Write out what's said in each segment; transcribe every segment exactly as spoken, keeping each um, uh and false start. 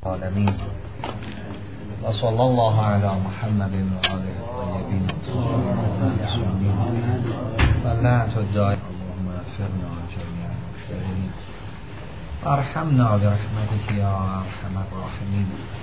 العالمين وصلى الله على محمد وآله الطيبين المعصومين واللعنة الدائمة اللهم اغفرنا جميع المشتغلين وارحمنا برحمتك يا ارحم الراحمين.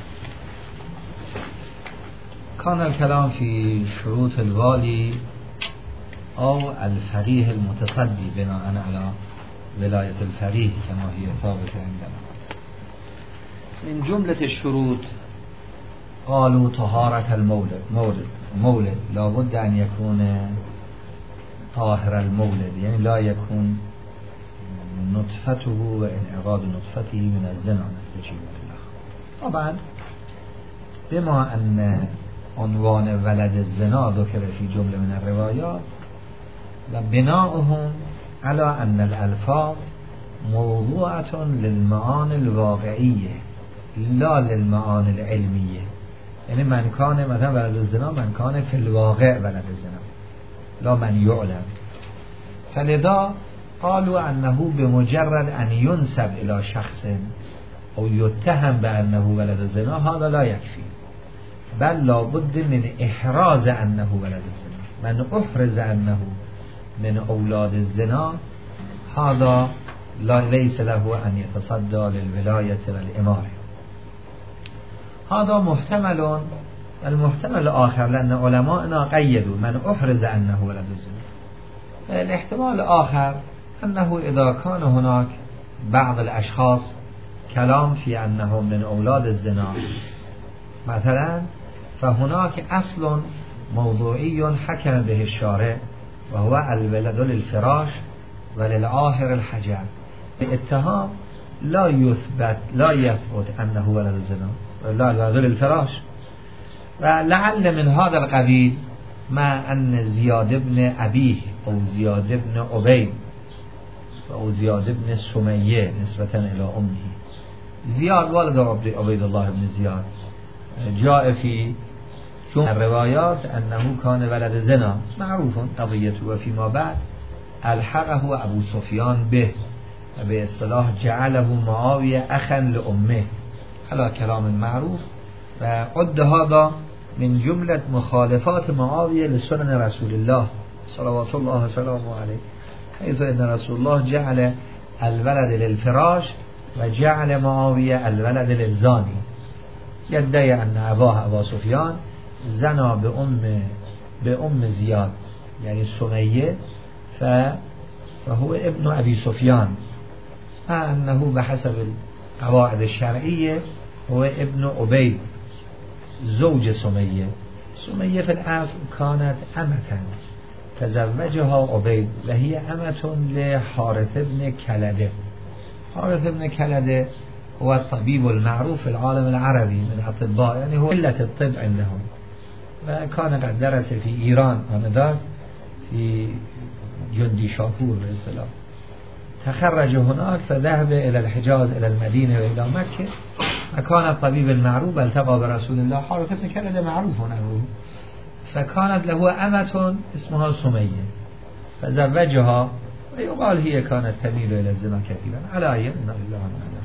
كان الكلام في شروط الوالي أو الفقيه المتصدي بناء على ولاية الفقيه كما هي ثابتة عندنا. من جملة الشروط قالوا طهارة المولد مولد مولد لا بد أن يكون طاهر المولد، يعني لا يكون نطفته وانعقاد نطفته من الزنا نستجيب الله. طبعا بما أن عنوان ولد الزنا ذكر في جملة من الروايات وبناؤهم على أن الألفاظ موضوعة للمعاني الواقعية لا للمعاني العلمية، يعني من كان مثلا ولد الزنا من كان في الواقع ولد الزنا لا من يعلم، فلذا قالوا أنه بمجرد أن ينسب إلى شخص أو يتهم بأنه ولد الزنا هذا لا يكفي، بل لا بد من إحراز أنه ولد الزنا. من أحرز أنه من أولاد الزنا هذا لا ليس له أن يتصدى للولاية والإمارة. هذا محتمل. المحتمل الآخر لأن علماءنا قيدوا من أحرز أنه ولد الزنا. الاحتمال الآخر أنه إذا كان هناك بعض الأشخاص كلام في أنهم من أولاد الزنا مثلا، فهناك أصل موضوعي حكم به الشارع وهو الولد للفراش وللآخر الحجر. الاتهام لا يثبت لا يثبت أنه ولد الزنا، لا الولد للفراش. ولعل من هذا القبيل مع أن زياد بن أبيه أو زياد بن عبيد أو زياد بن سمية نسبة إلى أمه، زياد والد عبيد الله بن زياد، جاء في الروايات أنه كان ولد زنا معروف قضيته، وفيما بعد الحقه أبو سفيان به باصطلاح جعله معاوية أخا لأمه على كلام معروف، وعد هذا من جملة مخالفات معاوية لسنن رسول الله صلوات الله وسلامه عليه، حيث أن رسول الله جعل الولد للفراش وجعل معاوية الولد للزاني. يدعي أن أباه أبا سفيان زنا بأم بأم زياد يعني سمية فهو ابن أبي سفيان، مع أنه بحسب القواعد الشرعية هو ابن عبيد زوج سمية. سمية في الأصل كانت أمة تزوجها عبيد وهي أمة لحارث بن كلدة. حارث بن كلدة هو الطبيب المعروف في العالم العربي من الأطباء، يعني هو علة الطب عندهم، وكان قد درس في إيران آنذاك في جندي شاپور باصطلاح. تخرج هناك فذهب إلى الحجاز إلى المدينة وإلى مكة، وكان الطبيب المعروف التقى برسول الله. حارث بن كلدة معروف عنه، فكانت له أمة اسمها سمية فزوجها، ويقال هي كانت تميل إلى الزنا كثيرا على أي إن الله عنه،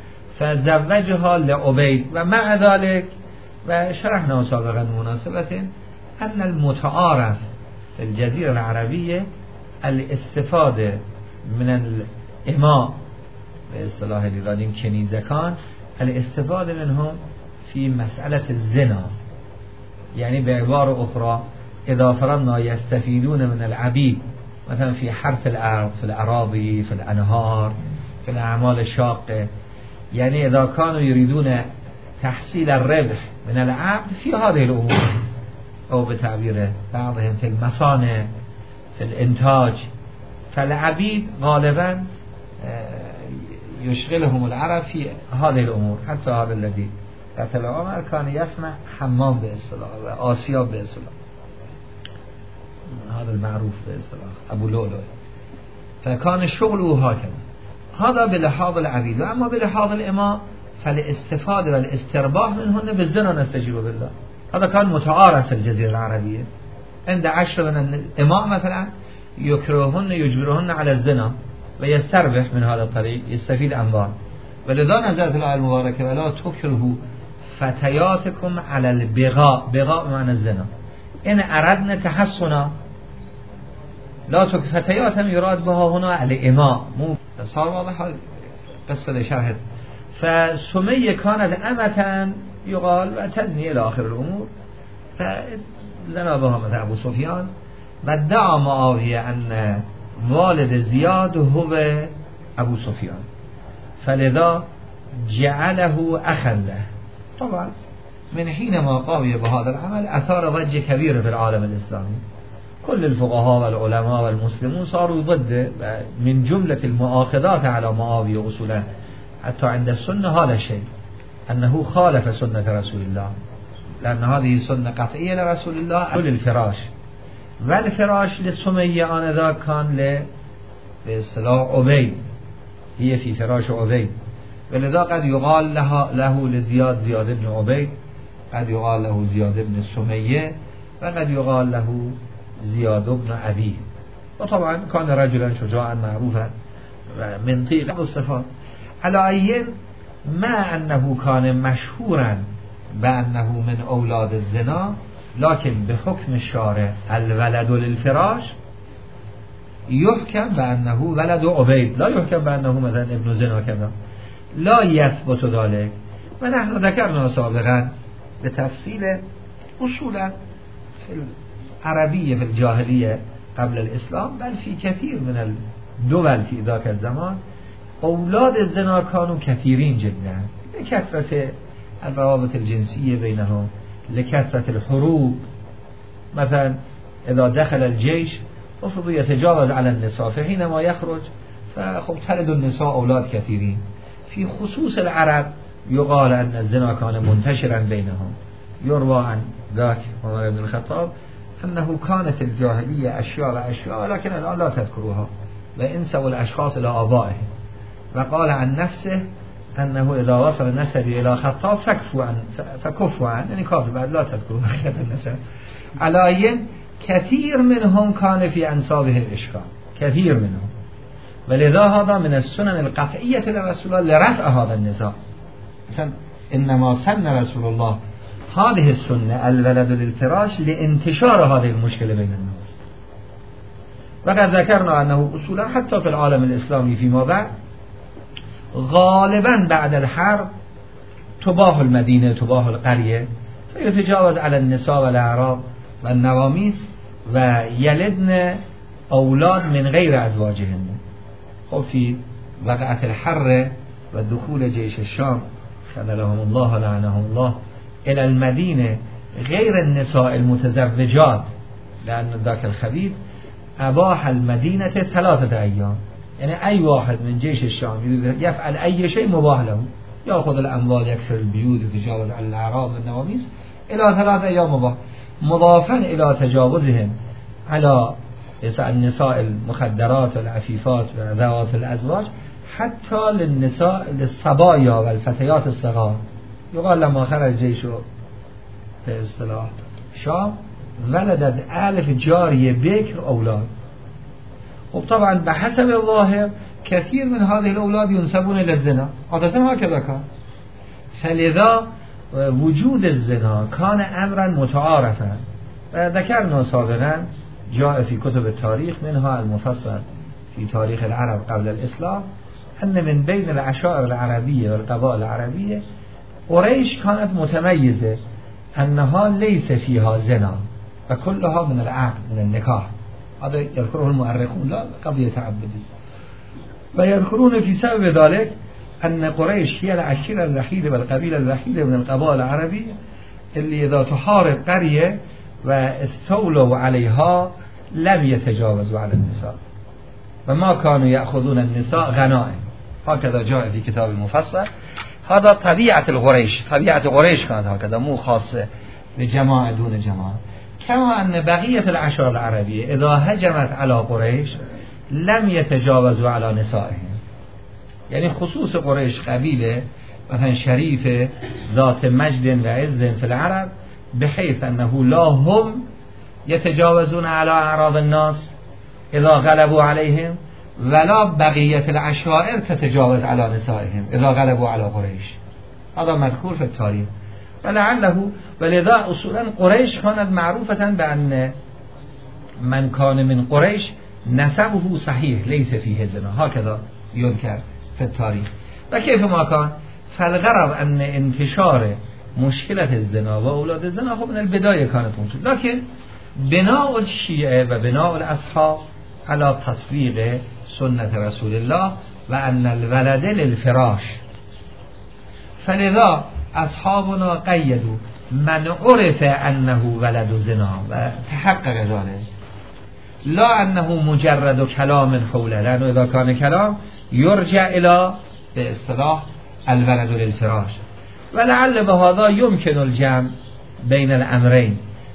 فزوجها لعبيد. ومع ذلك وشرحنا سابقا مناسبة أن المتعارف في الجزيرة العربية الاستفادة من الإماء باصطلاح الإيرانيين کنیزکان، الاستفادة منهم في مسألة الزنا، يعني بعبارة أخرى إذا فرضنا يستفيدون من العبيد مثلا في حرث الأرض في الأراضي في الأنهار في الأعمال الشاقة، يعني إذا كانوا يريدون تحصيل الربح من العبد في هذه الأمور، أو بتعبير بعضهم في المصانع في الإنتاج، فالعبيد غالبا يشغلهم العرب في هذه الأمور. حتى هذا الذي قتل عمر كان يسمع حمام باصطلاح وآسياب باصطلاح، هذا المعروف باصطلاح أبو لؤلؤ، فكان الشغل هكذا. هذا بلحاظ العبيد. وأما بلحاظ الإماء فالاستفادة والاسترباح منهن بالزنا نستجيب بالله. هذا كان متعارف في الجزيرة العربية. عند عشر من الإماء مثلا يكرههن يجبرهن على الزنا ويستربح من هذا الطريق، يستفيد أموال. ولذا نزلت الآیه المبارکه ولا تکرهوا فتياتكم على البغاء، بغاء معنی زنا، این اردنا تحصنا لا تک فتيات هم يراد بها هنا الاماء مو صار واضح قصه شرح. فسميه كانت امة يقال و تزني الى اخر الامور، فزنا بها مثل ابو سفيان و دعا معاویه ان والد زیاد هو ابو سفيان فلذا جعله اخا له. طبعا من حينما قام بهذا العمل اثار ضجة كبيرة في العالم الاسلامي، كل الفقهاء والعلماء والمسلمون صاروا ضده، من جملة المؤاخذات على معاوية اصولا حتى عند السنة هذا الشيء انه خالف سنة رسول الله، لان هذه سنة قطعية لرسول الله للفراش، والفراش لسمية آنذاك كان ل باصطلاح عبيد، هي في فراش عبيد، ولذا قد يقال له, له لزياد زياد بن عبيد، قد يقال له زياد بن سمية، وقد يقال له زياد بن أبيه. وطبعا كان رجلا شجاعا معروفا من طيق الصفات. على أي ما أنه كان مشهورا بأنه من أولاد الزنا، لكن بحكم الشارع الولد للفراش يحكم بأنه ولد عبيد، لا يحكم بأنه مثلا ابن زنا كذا، لا يثبت ذلك. ونحن ذكرنا سابقا بتفصيل أصولا في العربية في الجاهلية قبل الإسلام، بل في كثير من الدول في ذاك الزمان أولاد الزنا كانوا كثيرين جدا، لكثرة الروابط الجنسية بينهم، لكثرة الحروب. مثلا إذا دخل الجيش أفضل يتجاوز على النساء، فحينما يخرج فخب تلد النساء أولاد كثيرين. في خصوص العرب يقال أن الزنا كان منتشرا بينهم. يروى عن ذاك عمر بن الخطاب أنه كان في الجاهلية أشياء وأشياء لكن الآن لا تذكروها، وانسوا الأشخاص إلى آبائهم، وقال عن نفسه أنه إذا وصل نسبي إلى خطاب فكفوا عن فكفوا عن يعني كافر بعد لا تذكروا خط النسب. على أي كثير منهم كان في أنسابهم إشكال، كثير منهم، ولذا هذا من السنن القطعية لرسول الله لرفع هذا النزاع. مثلا إنما سن رسول الله هذه السنة الولد للفراش لانتشار هذه المشكلة بين الناس. وقد ذكرنا أنه أصولا حتى في العالم الإسلامي فيما بعد غالبا بعد الحرب تباح المدينة تباح القرية، فيتجاوز على النساء والأعراب والنواميس ويلدن أولاد من غير أزواجهن. وفي وقعة الحر ودخول جيش الشام خذلهم الله لعنهم الله إلى المدينة غير النساء المتزوجات، لأن ذاك الخبيث أباح المدينة ثلاثة أيام، يعني أي واحد من جيش الشام يفعل أي شيء مباح له، يأخذ الأموال يكسر البيوت يتجاوز على الأعراض والنواميس إلى ثلاثة أيام مباح، مضافا إلى تجاوزهم على النساء المخدرات والعفيفات وذوات الأزواج، حتى للنساء للصبايا والفتيات الصغار. يقال لما خرج جيش في اصطلاح شام ولدت ألف جارية بكر أولاد. وطبعا بحسب الظاهر كثير من هذه الأولاد ينسبون إلى الزنا، عادة هكذا كان. فلذا وجود الزنا كان أمرا متعارفا، ذكرنا سابقا جاء في كتب التاريخ منها المفصل في تاريخ العرب قبل الإسلام أن من بين العشائر العربية والقبائل العربية قريش كانت متميزة أنها ليس فيها زنا وكلها من العقد من النكاح. هذا يذكره المؤرخون لا قضية تعبدية، ويذكرون في سبب ذلك أن قريش هي العشيرة الوحيدة والقبيلة الوحيدة من القبائل العربية اللي إذا تحارب قرية واستولوا عليها لم يتجاوزوا على النساء، وما كانوا يأخذون النساء غنائم، هكذا جاء في كتاب المفصل. هذا طبيعة القريش، طبيعة قريش كانت هكذا، مو خاصة بجماعة دون جماعة. كما أن بقية العشائر العربية إذا هجمت على قريش لم يتجاوزوا على نسائهم، يعني خصوص قريش قبيلة مثلا شريفة ذات مجد وعز في العرب، بحيث أنه لا هم يتجاوزون على أعراض الناس إذا غلبوا عليهم، ولا بقیت العشائر تتجاوز علی نسائهم اذا غلبوا علی قریش. هذا مذکور في التاریخ. ولعله ولذا اصولا قریش كانت معروفة بأن من كان من قریش نسبه صحیح لیس فیه زنا، هكذا يذكر في التاریخ. و کیف ما کان فالغرض ان انتشار مشکلة الزنا و اولاد الزنا خب من البداية كانت موجود، لكن بناء الشیعه و بناء الاصحاب على تطبیق سنت رسول الله و ان الولد للفراش، فلذا اصحابنا قیدوا من عرف انه ولد زنا و تحقق ذلك، لا انه مجرد کلام حوله، لانه اذا كان كلام يرجع الى به اصطلاح الولد للفراش. ولعل بهذا يمكن الجمع بين الامرين،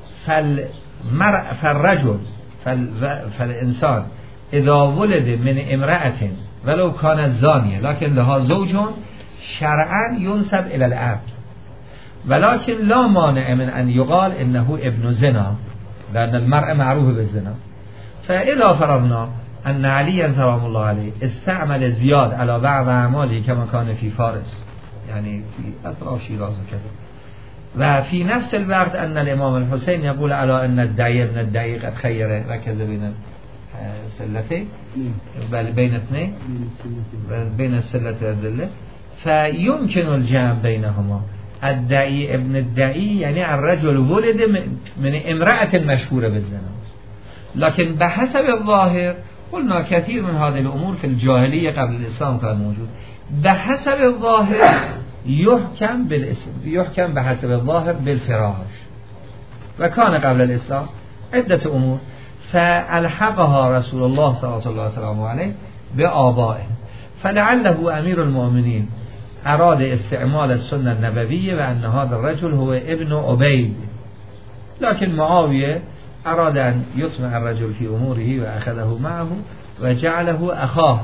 فالمرء فالرجل فالانسان اذا ولد من امرأة ولو كانت زانية لكن لها زوج شرعا ينسب الى الاب، ولكن لا مانع من ان يقال انه ابن زنا لان المرء معروف بالزنا. فإذا فرضنا ان علي سلام الله عليه استعمل زياد على بعض اعماله كما كان في فارس، يعني في اطراف شیراز وكذا، وفي نفس الوقت ان الامام الحسين يقول على ان الدعي ابن الدعي قد خير ركز بين السلتين بل بين اثنين بين السلة والذلة، فيمكن الجمع بينهما. الدعي ابن الدعي يعني الرجل ولد من امرأة مشهورة بالزنا، لكن بحسب الظاهر قلنا كثير من هذه الامور في الجاهلية قبل الاسلام كان موجود، بحسب الظاهر يحكم بالاسم، يحكم بحسب الظاهر بالفراش، وكان قبل الاسلام عدة امور فالحقها رسول الله صلى الله عليه وسلم عليه بآبائه. فلعله امير المؤمنين اراد استعمال السنة النبوية وان هذا الرجل هو ابن عبید، لكن معاوية اراد ان يطمع الرجل في اموره واخذه معه وجعله اخاه،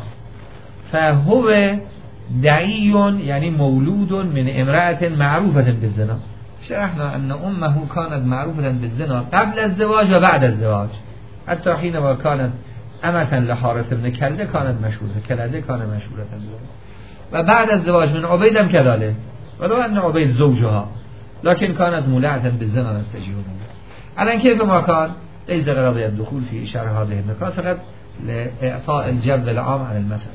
فهو دعي يعني مولود من امرأة معروفة بالزنا. شرحنا ان امه كانت معروفة بالزنا قبل الزواج وبعد الزواج، حتى حينما كانت امة لحارث بن كلده كانت مشهورة، كلده كان مشهورة بالزنا، و بعد الزواج من عبيدم كذلك، ولو ان عبيد زوجها لكن كانت مولعة بالزنا نستجيب منه. الان كيف ما كان ليس غرض الدخول في شرح هذه النقاط، فقط لإعطاء الجو العام عن المسألة.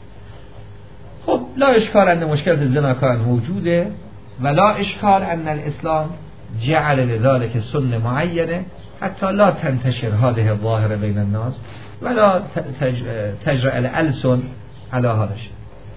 خب لا اشكال ان مشكلة الزنا كان موجودة، ولا اشكال ان الاسلام جعل لذلك سنة معينة حتى لا تنتشر هذه الظاهرة بين الناس ولا تجرأ الألسن على هذا الشيء.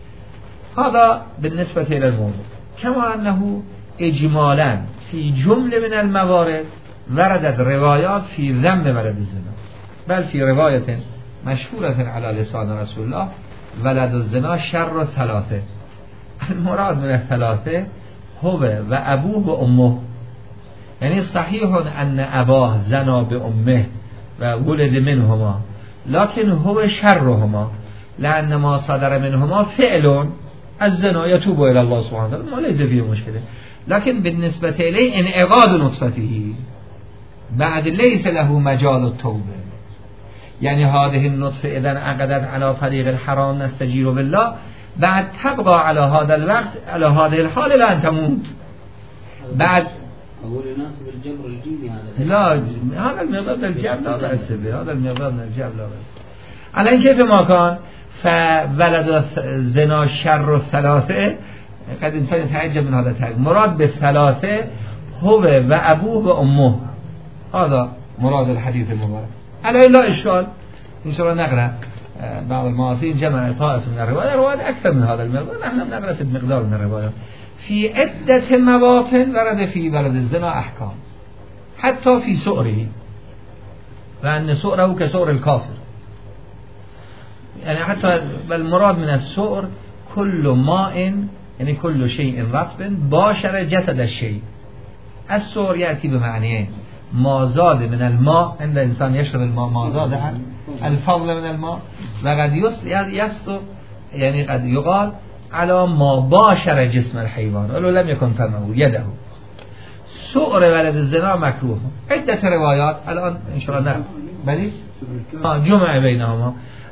هذا بالنسبة إلى الموضوع. كما أنه إجمالا في جملة من الموارد وردت روايات في ذم ولد الزنا، بل في رواية مشهورة على لسان رسول الله ولد الزنا شر ثلاثة. المراد من الثلاثة هو و ابوه و امه، يعني صحيح ان اباه زنا بامه و ولد منهما، لكن هو شرهما لان ما صدر منهما فعل الزنا يتوب الى الله سبحانه وتعالى ما ليس فيه مشكلة، لكن بالنسبة اليه انعقاد نطفته بعد ليس له مجال التوبة، يعني هذه النطفة اذا انعقدت على طريق الحرام نستجير بالله بعد تبقى على هذا الوقت على هذه الحال لا أن تموت بعد. هو يناسب الجبر الجيني هذا؟ لا هذا المقدار من الجبر لا بأس به، هذا المقدار من الجبر لا بأس. الان كيف ما كان فولد زنا شر الثلاثة، قد انسان يتعجب من هذا التعجب. مراد بالثلاثة هو و ابوه و امه، هذا مراد الحديث المبارك. الان لا اشكال ان شاء الله نقرأ بعض المعاصرين جمع طائف من الروايات، روايات أكثر من هذا المقدار، نحن نقرأ المقدار من الروايات. في عدة مواطن ورد في ولد الزنا أحكام، حتى في سؤره، لأن سؤره كسؤر الكافر، يعني حتى بالمراد من السؤر كل ماء يعني كل شيء رطب باشر جسد الشيء. السؤر يأتي بمعنيين: ما زاد من الماء عند الإنسان يشرب الماء ما زاد عن الفضل من الماء، وقد يصدق يعني قد يقال على ما باشر جسم الحيوان ولو لم يكن فمه يده. سؤر ولد الزنا مكروه، عدة روايات الآن إن شاء الله نعم بلي جمع بينهما.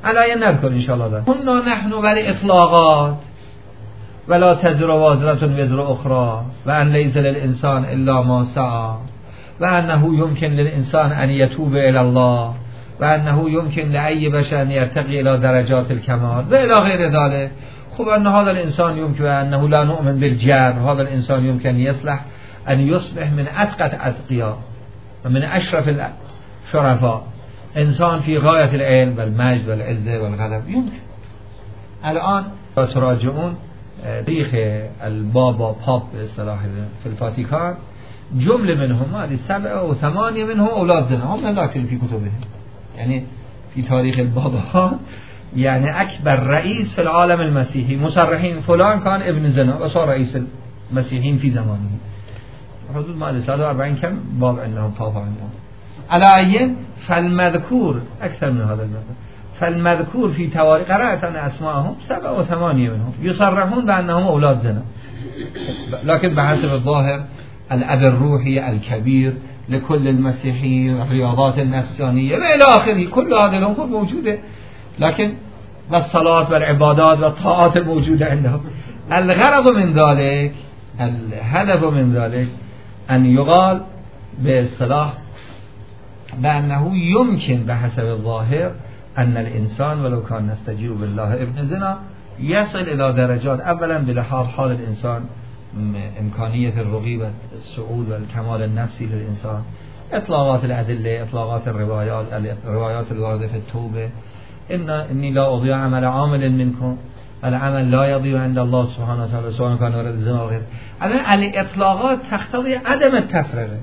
علایه نذکر انشاءالله دار كنا نحن ولی اطلاقات ولا تزر وازرة وزر اخرى و ان لیس للانسان الا ما سعى و انه يمكن للانسان ان يتوب الى الله و انه يمكن لأي بشر ان يرتقي الى درجات الكمال و الى غیر ذلك. خب ان هذا الانسان يمكن انه لا نؤمن بالجبر، هذا الانسان يمكن يصلح ان يصبح من اتقى الاتقياء و من اشرف الشرفاء، انسان في غایت العلم والمجد والعزه والغضب يمكن. الان تراجعون تاريخ البابا باب باصطلاح في الفاتيكان جمله منهم هذه سبعه و ثمانيه منهم اولاد زنا هم لكن في كتبهم، يعني في تاريخ البابا يعني اكبر رئيس في العالم المسيحي مصرحين فلان كان ابن زنا وصار رئيس المسيحيين في زمانه. حدود ما ثلاثة وأربعين كم باب عندهم بابا عندهم. على أي فالمذكور أكثر من هذا المذكور، فالمذكور في تواريخ قرأت أن أسماءهم سبعة وثمانية منهم يصرحون بأنهم أولاد زنا، لكن بحسب الظاهر الأب الروحي الكبير لكل المسيحيين الرياضات النفسانية وإلى آخره كل هذه الأمور موجودة، لكن والصلاة والعبادات والطاعات الموجودة عندهم. الغرض من ذلك، الهدف من ذلك أن يقال باصطلاح بأنه يمكن بحسب الظاهر أن الإنسان ولو كان نستجير بالله ابن زنا يصل إلى درجات، أولا بلحاظ حال الإنسان إمكانية الرقي والصعود والكمال النفسي للإنسان، إطلاقات الأدلة، إطلاقات الروايات، الروايات الواردة في التوبة، إن إني لا أضيع عمل عامل منكم، العمل لا يضيع عند الله سبحانه وتعالى سواء كان ورد الزنا غير. الإطلاقات تقتضي عدم التفرقة.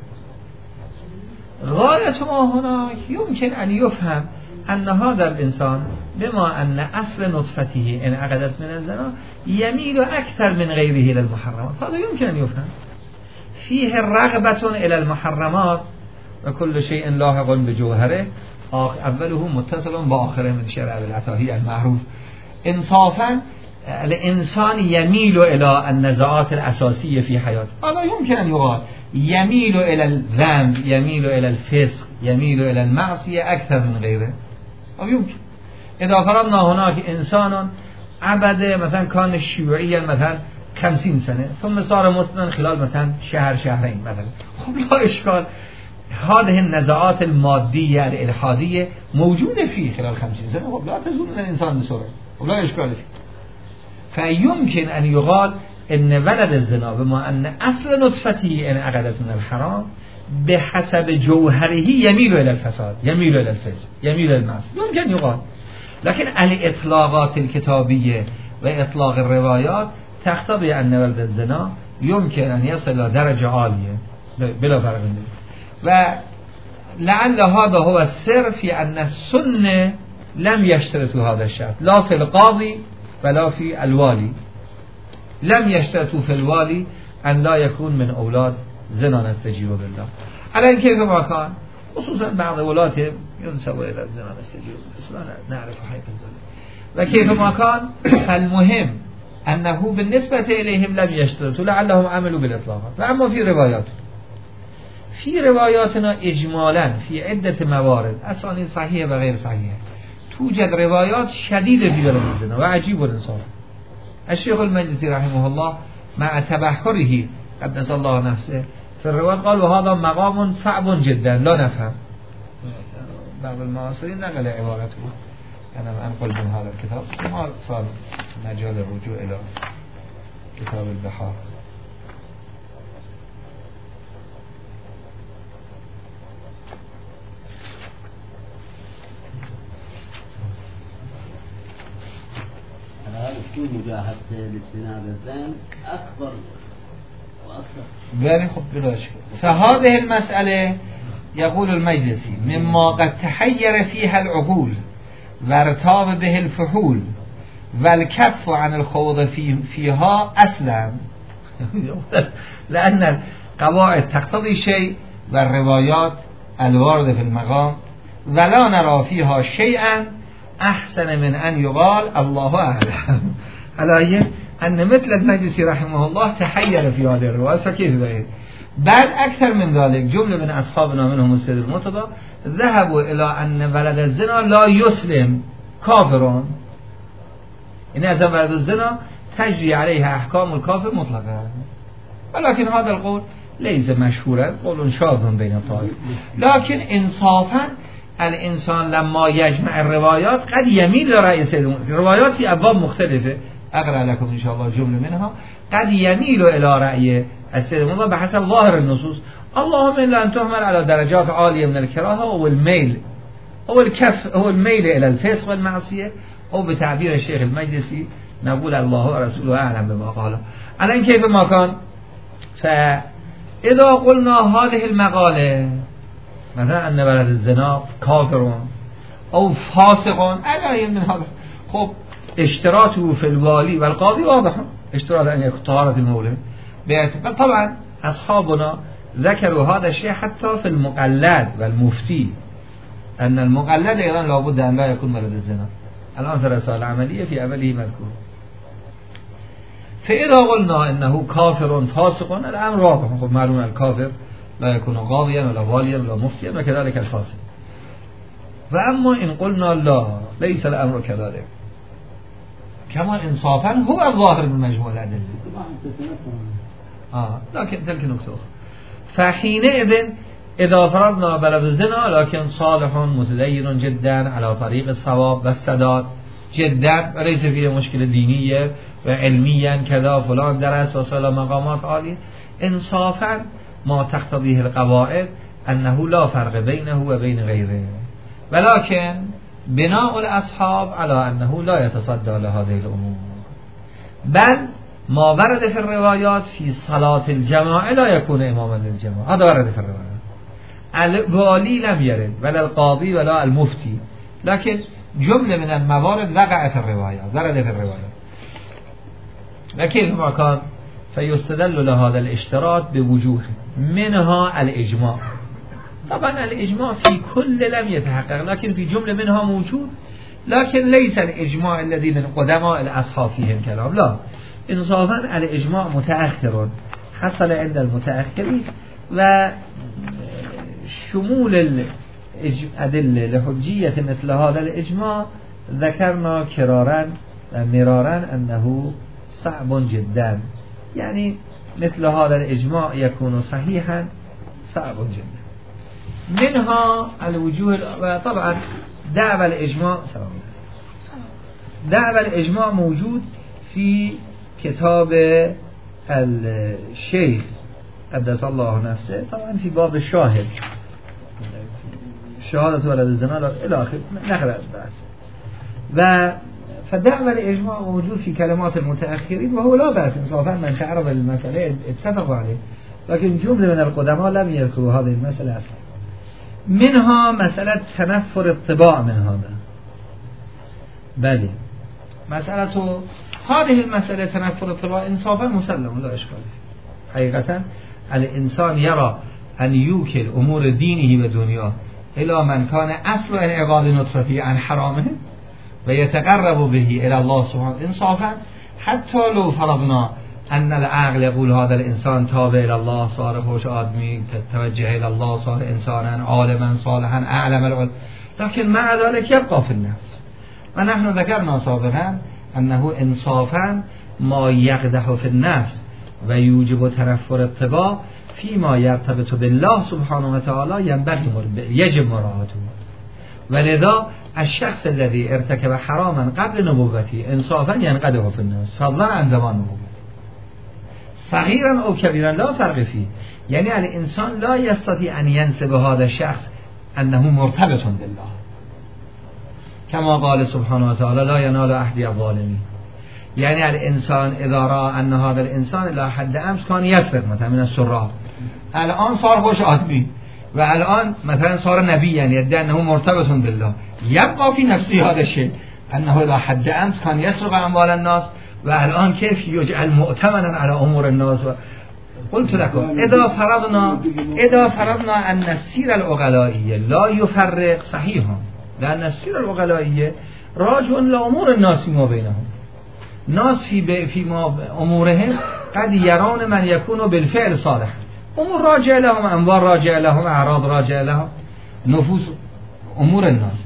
غاية ما هناك يمكن أن يفهم أن هذا الإنسان بما أن أصل نطفته انعقدت من الزنا يميل أكثر من غيره إلى المحرمات، هذا يمكن أن يفهم. فيه رغبة إلى المحرمات وكل شيء لاحق بجوهره أوله متصل بآخره من شرع العتاهي المعروف. انصافا الإنسان يميل إلى النزاعات الأساسية في حياته، هذا يمكن أن يقال يميل إلى الذنب، يميل إلى الفسق، يميل إلى المعصية أكثر من غيره، أو يمكن. إذا فرضنا هناك إنسان عبد مثلا كان شيوعيا مثلا خمسين سنة ثم صار مسلما خلال مثلا شهر شهرين مثلا، خب لا إشكال، هذه النزاعات المادية الإلحادية موجودة فيه خلال خمسين سنة، خب لا تزول من الإنسان بسرعة، خب لا إشكال فيه. فيمكن أن يقال إن ولد الزنا بما أن أصل نطفته انعقدت من الحرام بحسب جوهره يميل إلى الفساد، يميل إلى الفسق، يميل إلى المعصية، يمكن يقال. لكن الإطلاقات الكتابية وإطلاق الروايات تقتضي أن ولد الزنا يمكن أن يصل إلى درجة عالية بلا فرق. ولعل هذا هو السر في أن السنة لم يشترطوا هذا الشرط، لا في القاضي ولا في الوالي، لم يشترطوا في الوالي أن لا يكون من أولاد زنا نستجيب بالله. على كيف ما كان خصوصا بعض ولاة ينسبوا إلى الزنا نستجيب بالله، لا نعرف حقيقة ذلك. وكيف ما كان فالمهم أنه بالنسبة إليهم لم يشترطوا، لعلهم عملوا بالإطلاقات. وأما في روايات في رواياتنا إجمالا في عدة موارد أسانيد صحيحة وغير صحيحة توجد روايات شديدة في ولد الزنا وعجيب الإنصاف. الشيخ المجلسي رحمه الله مع تبحره قدس الله نفسه في الرواية قال وهذا مقام صعب جدا لا نفهم. بعض المعاصرين نقل عبارته، أنا أنقل من هذا الكتاب، ما صار مجال الرجوع إلى كتاب البحار. في مجاهدة الاجتناب الذنب أكبر وأكثر. يعني خب بلا شك. فهذه المسألة يقول المجلسي مما قد تحير فيها العقول وارتاب به الفحول والكف عن الخوض في فيها أسلم، لأن القواعد تقتضي شيء والروايات الواردة في المقام ولا نرى فيها شيئا أحسن من أن يقال الله أعلم. على أن مثل المجلسي رحمه الله تحير في هذه الرواية، فكيف بعيد. بعد أكثر من ذلك جملة من أصحابنا منهم السيد المرتضى ذهبوا إلى أن ولد الزنا لا يسلم کافرون، این از ولد الزنا تجری علیه احکام الکافر مطلقا، ولكن هذا القول ليس مشهورا قول شاذ بین الطائف. لكن انصافا الانسان لما يجمع الروايات قد يميل لرأي سيد روايات في ابواب مختلفه، اقرأ لكم ان شاء الله جمله منها، قد يميل الى رأي السيد بحسب ظاهر النصوص. اللهم الا ان تحمل على درجات عاليه من الكراهه او الميل او الكف او الميل الى الفسق والمعصيه، او بتعبير الشيخ المجلسي نقول الله ورسوله اعلم بما قال. الان كيف ما كان، فاذا قلنا هذه المقاله مثلا ان ولد الزنا کافرون او فاسقون على من هذا، خب اشتراطه في الوالي والقاضي واضح، اشتراط ان يكون طهارة المولد. طبعا اصحابنا ذكروا هذا الشيء حتى في المقلد والمفتي، ان المقلد ايضا لابد ان لا يكون ولد الزنا. الان في الرسالة العملية في اوله مذكور. فاذا قلنا انه كافر فاسق الامر واضح، خب معلوم الكافر لا يكون قاضيا ولا واليا ولا مفتيا وكذلك الفاسق. واما ان قلنا لا ليس الامر كذلك كما انصافا هو الظاهر من مجموع الادله. اه لكن تلك نقطه. فحينئذ اذا فرضنا بلد الزنا لكن صالح متدين جدا على طريق الصواب والسداد جدا وليس فيه مشكله دينيه وعلميا كذا فلان درس وصل مقامات عاليه، انصافا ما تقتضيه القواعد انه لا فرق بينه وبين غيره، ولكن بناء الاصحاب على انه لا يتصدى لهذه الامور، بل ما ورد في الروايات في صلاة الجماعة لا يكون اماما للجماعة، هذا ورد في الروايات. الوالي لم يرد ولا القاضي ولا المفتي، لكن جملة من الموارد وقع في الروايات، ورد في الروايات. لكن ما كان فيستدل لهذا الاشتراط بوجوه منها الإجماع. طبعا الإجماع في كل لم يتحقق، لكن في جملة منها موجود، لكن ليس الإجماع الذي من قدماء الأصحاب فيهم كلام، لا، إنصافا الإجماع متأخر حصل عند المتأخرين، وشمول الأدلة لحجية مثل هذا الإجماع ذكرنا كرارا ومرارا أنه صعب جدا، يعني مثل هذا الإجماع يكون صحيحا صعب جدا. منها الوجوه، وطبعا دعوى الإجماع دعوى الإجماع موجود في كتاب الشيخ قدس الله نفسه، طبعا في باب الشاهد شهادة ولد الزنا إلى آخر نقرأ البحث. و فدعوى الإجماع موجود في كلمات المتأخرين وهو لا بأس، انصافا من تعرف المسألة اتفقوا عليه، لكن جملة من القدماء لم يذكروا هذه المسألة أصلا. منها مسألة تنفر الطباع من هذا، بل مسألة هذه المسألة تنفر الطباع انصافا مسلم لا إشكال. حقيقة الإنسان يرى أن يوكل أمور دينه ودنياه إلى من كان أصل انعقاد نطفته عن حرامه ويتقرب به إلى الله سبحانه انصافا، حتى لو فرضنا أن العقل يقول هذا الإنسان تابع إلى الله، صار خوش آدمی، توجه إلى الله، صار إنسانا عالما صالحا أعلم العلم، لكن مع ذلك يبقى في النفس. ونحن ذكرنا سابقا أنه إنصافا ما يقدح في النفس ويوجب تنفر الطباع فيما يرتبط بالله سبحانه وتعالى ينبغي يجب مراعاته. ولذا الشخص الذي ارتكب حراما قبل نبوته انصافا ينقدح في النفس فضلا عن زمان نبوته، صغيرا او كبيرا لا فرق فيه، يعني الانسان لا يستطيع ان ينسب هذا الشخص انه مرتبط بالله، كما قال سبحانه وتعالى لا ينال عهد الظالمين. يعني الانسان اذا راى ان هذا الانسان الى حد امس كان يسرق مثلا من السراق، الان صار خوش آدمی و الان مثلا صار نبی، يعني يدعي انه مرتبط بالله، يبقى في نفسه هذا الشيء انه الى حد امس كان يسرق اموال الناس و الان كيف يجعل مؤتمنا على امور الناس. قلت لكم اذا فرضنا اذا فرضنا ان السيره العقلائيه لا يفرق صحيحا، لان السيره العقلائيه راجع لامور الناس ما بينهم، ناس في في ما امورهم قد يرون من يكون بالفعل صالح، امور راجع لهم، اموال راجع لهم، اعراض راجع لهم، نفوس امور الناس.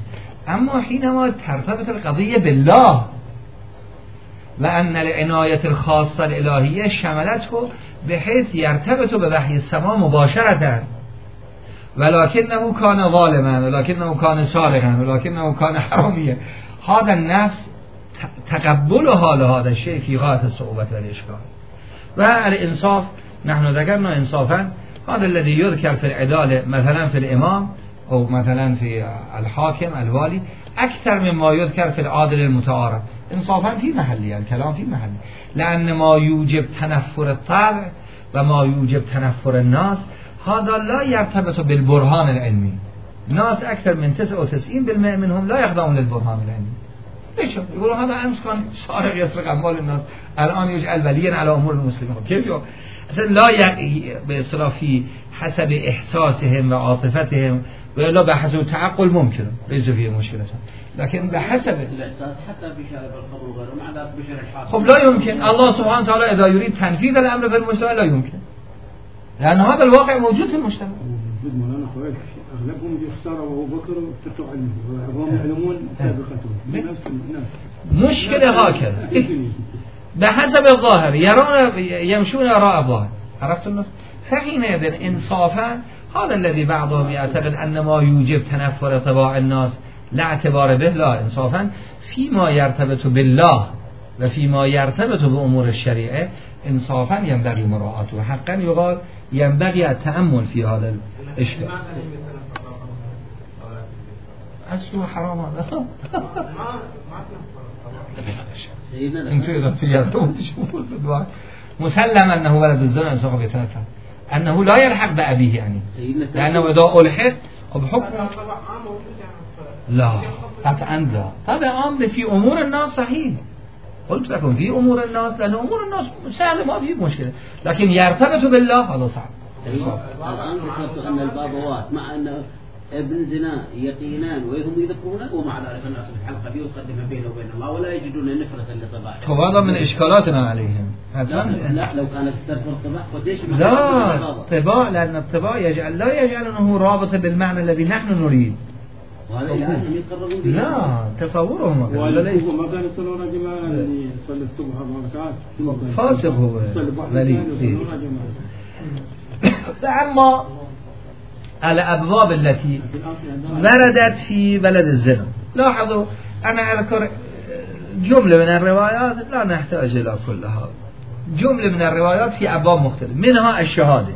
اما حینما ترتبط القضیه بالله و ان العنایت الخاصه الالهیه شملته بحيث يرتبط بوحی السماء مباشرة ولكنه كان ظالما ولكنه كان سارقا ولكنه كان حراميا. هذا النفس تقبل حال هذا الشيء في غاية الصعوبة والإشكال. والإنصاف نحن ذكرنا إنصافا هذا الذي يذكر في العدالة مثلا في الإمام أو مثلا في الحاكم الوالي أكثر مما يذكر في العادل المتعارف. إنصافا في محلي، الكلام في محلي، لأن ما يوجب تنفر الطبع وما يوجب تنفر الناس هذا لا يرتبط بالبرهان العلمي. الناس أكثر من تسعة وتسعين بالمئة منهم لا يخضعون للبرهان العلمي. ليش؟ يقولون هذا أمس كان سارق يسرق أموال الناس الآن يجعل وليا على أمور المسلمين. كيف يو؟ أصلا لا ي... بإصلاح في حسب إحساسهم وعاطفتهم ولا بحسب التعقل ممكن ليس فيه مشكلة، لكن بحسب الإحساس حتى بشارع القبر وغيره مع ذلك بشارع الحاكم. خب لا يمكن. الله سبحانه وتعالى إذا يريد تنفيذ الأمر في المجتمع لا يمكن، لأن هذا الواقع موجود في المجتمع. موجود مولانا خويك أغلبهم يختاروا أبو بكر وتتوا علمه وهم يعلمون سابقتهم نفس نفس مشكلة هكذا بحسب الظاهر يرون يمشون وراء الظاهر. عرفت النص؟ فحينئذ إنصافا هذا الذي بعضهم يعتقد أن ما يوجب تنفر طباع الناس لا اعتبار به، لا، إنصافا فيما يرتبط بالله وفيما يرتبط بأمور الشريعة إنصافا ينبغي مراعاته. حقا يقال ينبغي التأمل في هذا الإشكال. أصله حرام هذا. انتو إذا سيارتون تشوفون في الدواء مسلم أنه ولد الزنا إنصافا يتنفر أنه لا يلحق بأبيه، يعني لأنه إذا ألحق بحكم لا قطعا لا. طبعا أمر في أمور الناس صحيح، قلت لكم في أمور الناس، لأن أمور الناس سهل ما فيه مشكلة، لكن يرتبط بالله هذا صعب. الآن ذكرت أن البابوات مع أن ابن زنا يقينان وهم يذكرونه ومع ذلك الناس في الحلقة بيقدم بينه وبين الله ولا يجدون نفرة لطباعهم. هذا من إشكالاتنا عليهم. لا, لا لو كانت تذكر الطباع قديش لا الطباع، لأن الطباع يجعل لا يجعل أنه رابط بالمعنى الذي نحن نريد. وهذا يعني يقربون به. لا تصورهم ولا ليس ما كان يصلون جماعة اللي يصلي الصبح ركعات فاسق هو ولي. فأما الأبواب التي وردت في بلد الزنا لاحظوا أنا أذكر جملة من الروايات لا نحتاج إلى كلها، جملة من الروايات في أبواب مختلفة منها الشهادة.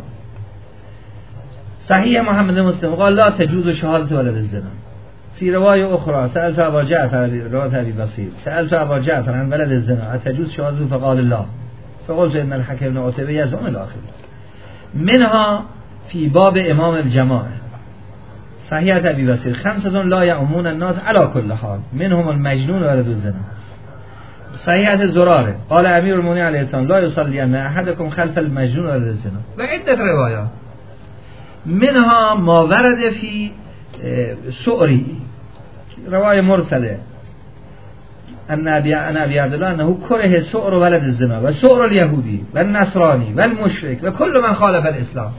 صحيح محمد مسلم قال لا تجوز شهادة ولد الزنا. في رواية أخرى سألت أبا جعفر رواية أبي بصير سألت أبا جعفر عن ولد الزنا أتجوز شهادته فقال الله، فقلت إن الحكم بن عتيبة يزعم الآخر. منها في باب إمام الجماعة صحيح أبي بصير خمسة لا يؤمون الناس على كل حال منهم المجنون ولد الزنا. صحيح الزرارة قال أمير المؤمنين عليه السلام لا يصلي أن أحدكم خلف المجنون ولد الزنا. وعدة روايات منها ما ورد في سؤري رواية مرسلة أن أبي عبد الله أنه كره سؤر ولد الزنا وسؤر اليهودي والنصراني والمشرك وكل من خالف الإسلام.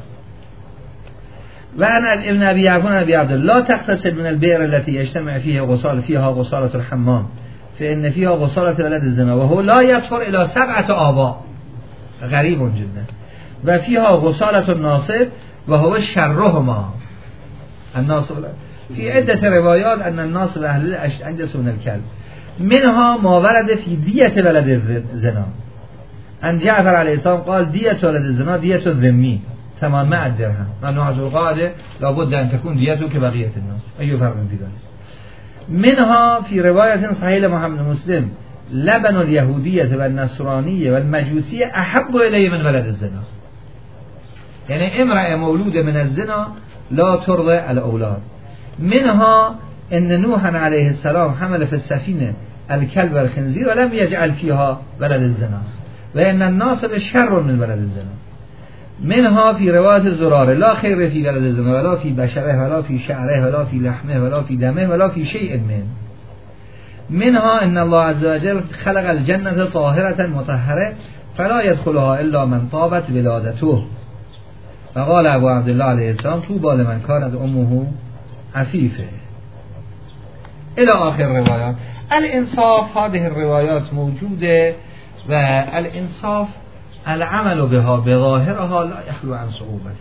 وأنا ابن أبي يعقوب أبي عبد الله لا تغتسل من البئر التي يجتمع فيها غسال فيها غسالة الحمام فإن فيها غسالة ولد الزنا وهو لا يطهر إلى سبعة آباء غريب جدا وفيها غسالة الناصب وهو شرهما الناصب. في عدة روايات أن الناصب أهل الأشد أنجس من الكلب. منها ما ورد في دية ولد الزنا أن جعفر عليه السلام قال دية ولد الزنا دية الذمي ثمانمائة درهم ممنوع القاعدة لابد أن تكون ديته كبقية الناس. أي فرق في ذلك؟ منها في رواية صحيحة محمد مسلم لبن اليهودية والنصرانية والمجوسية أحب إليه من ولد الزنا. يعني امرأة مولودة من الزنا لا ترضع الأولاد. منها أن نوحا عليه السلام حمل في السفينة الكلب والخنزير ولم يجعل فيها ولد الزنا وأن الناصب شر من ولد الزنا. منها في رواية الزرارة لا خير في ولد الزنا ولا في بشره ولا في شعره ولا في لحمه ولا في دمه ولا في شيء من. منها أن الله عز وجل خلق الجنة طاهرة مطهرة فلا يدخلها إلا من طابت ولادته. فقال أبو عبد الله عليه السلام طوبى لمن كانت أمه عفيفة. الى آخر روایات. الانصاف هذه الروايات موجوده و الانصاف العمل بها بظاهرها لا يخلو عن صعوبة،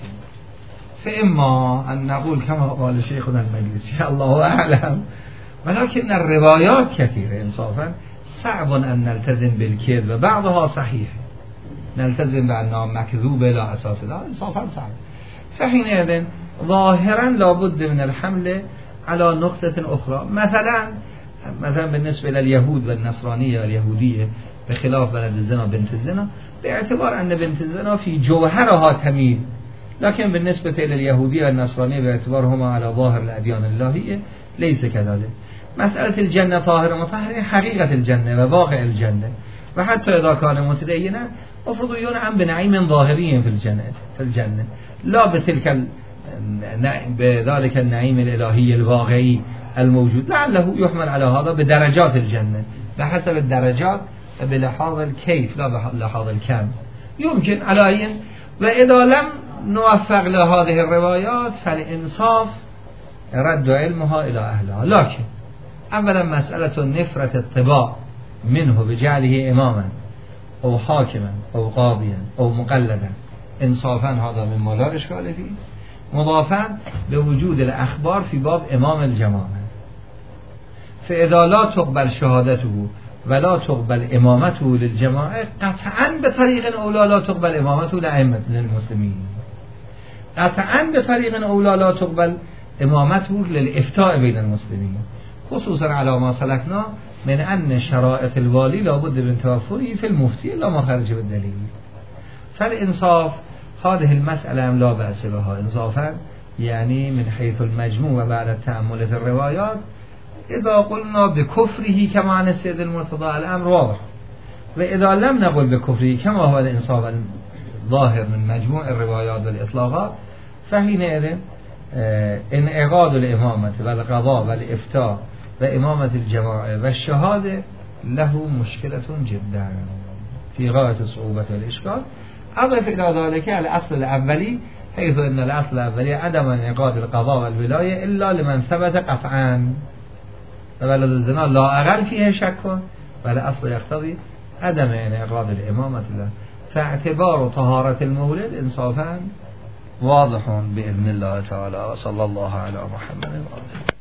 فإما أن نقول كما قال شيخنا المجلسي الله أعلم، ولكن الروايات كثيرة انصافا صعب أن نلتزم بالكذب وبعضها صحيح نلتزم بأنها مكذوبة لا أساس لها، انصافا صعب. فحينئذ ظاهرا لابد من الحمل على نقطة أخرى، مثلا مثلا بالنسبة لليهود والنصرانية واليهودية بخلاف بلد الزنا بنت الزنا، باعتبار أن بنت الزنا في جوهرها تميل، لكن بالنسبة لليهودية والنصرانية باعتبارهما على ظاهر الأديان اللهية ليس كذلك. مسألة الجنة طاهرة مطهرة حقيقة الجنة وواقع الجنة، وحتى إذا كان متدينا مفروض ينعم بنعيم ظاهري في الجنة في الجنة لا بتلك بذلك النعيم الإلهي الواقعي الموجود، لعله يحمل على هذا بدرجات الجنة بحسب الدرجات بلحاظ الكيف لا بلحاظ الكم يمكن على. وإذا لم نوفق لهذه الروايات فالإنصاف رد علمها إلى أهلها. لكن أولا مسألة نفرة الطباع منه بجعله إماما أو حاكما أو قاضيا أو مقلدا إنصافا هذا مما لا إشكال فيه، مضافا بوجود الأخبار في باب إمام الجماعة، فإذا لا تقبل شهادته ولا تقبل إمامته للجماعة قطعا بطريق أولى لا تقبل إمامته لأئمة المسلمين، قطعا بطريق أولى لا تقبل إمامته للإفتاء بين المسلمين، خصوصا على ما سلكنا من أن شرائط الوالي لابد من توفره في المفتي لا مخرج بالدليل. فالإنصاف هذه المسألة لا بأس بها إنصافا، يعني من حيث المجموع بعد التأمل في الروايات إذا قلنا بكفره كما عن السيد المرتضى الأمر واضح، وإذا لم نقل بكفره كما هو الإنصاف الظاهر من مجموع الروايات والإطلاقات فحينئذ انعقاد الإمامة والقضاء والإفتاء وإمامة الجماعة والشهادة له مشكلة جدا في غاية الصعوبة والإشكال. أضف إلى ذلك الأصل الأولي، حيث أن الأصل الأولي عدم انعقاد القضاء والولاية إلا لمن ثبت قطعا، فبلد الزنا لا أقل فيه شك، والأصل يقتضي عدم انعقاد الإمامة له، فاعتبار طهارة المولد إنصافا واضح بإذن الله تعالى. وصلى الله على محمد وآله.